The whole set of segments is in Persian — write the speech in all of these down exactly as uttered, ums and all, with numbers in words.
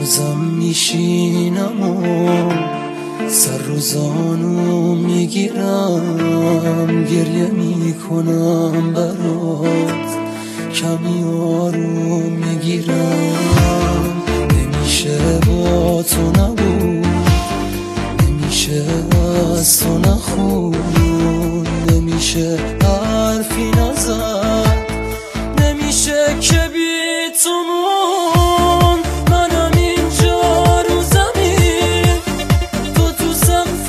هنوزم میشینم و سر رو زانو میگیرم، گریه میکنم برات، کمی آروم میگیرم. نمیشه با تو نبود، نمیشه از تو نخون، نمیشه حرفی نزد، نمیشه که بی تو مون. منم اینجا رو زمین، تو تو سقف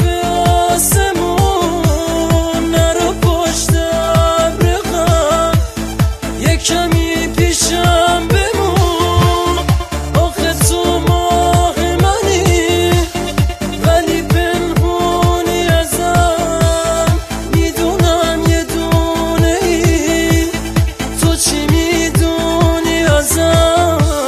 آسمون، نرو پشت ابر غم، یه کمی پیشم بمون. آخه تو ماه منی ولی پنهونی ازم، میدونم یه دونه ای، تو چی میدونی ازم؟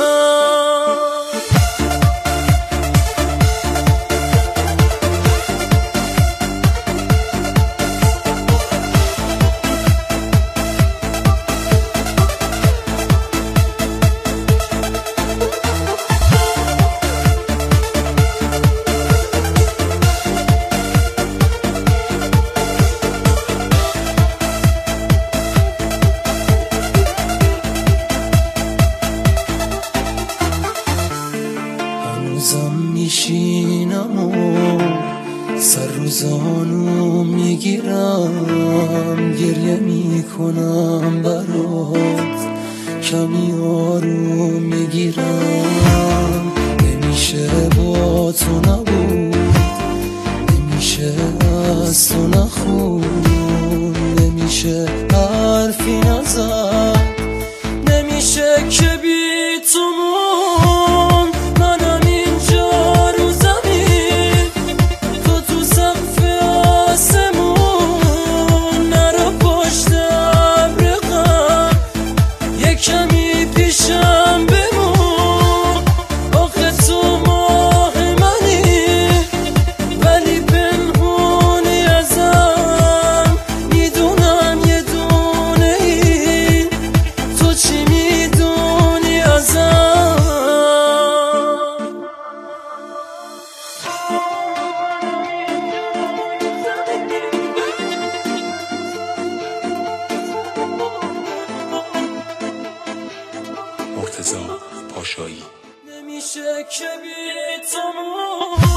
هنوزم میشینم و سر رو زانو میگیرم، گریه میکنم برات، کمی آروم میگیرم. نمیشه با تو نبود، نمیشه از تو نخون، نمیشه حرفی نزد، نمیشه که بی تو مون. منم اینجا رو زمین، تو تو سقف آسمون، نرو پشت ابر غم، یه کمی پیشم بمون. آخه تو ماه منی ولی پنهونی ازم، میدونم یه دونه ای، تو چی میدونی ازم؟ مرتضی پاشایی. نمیشه که بی تو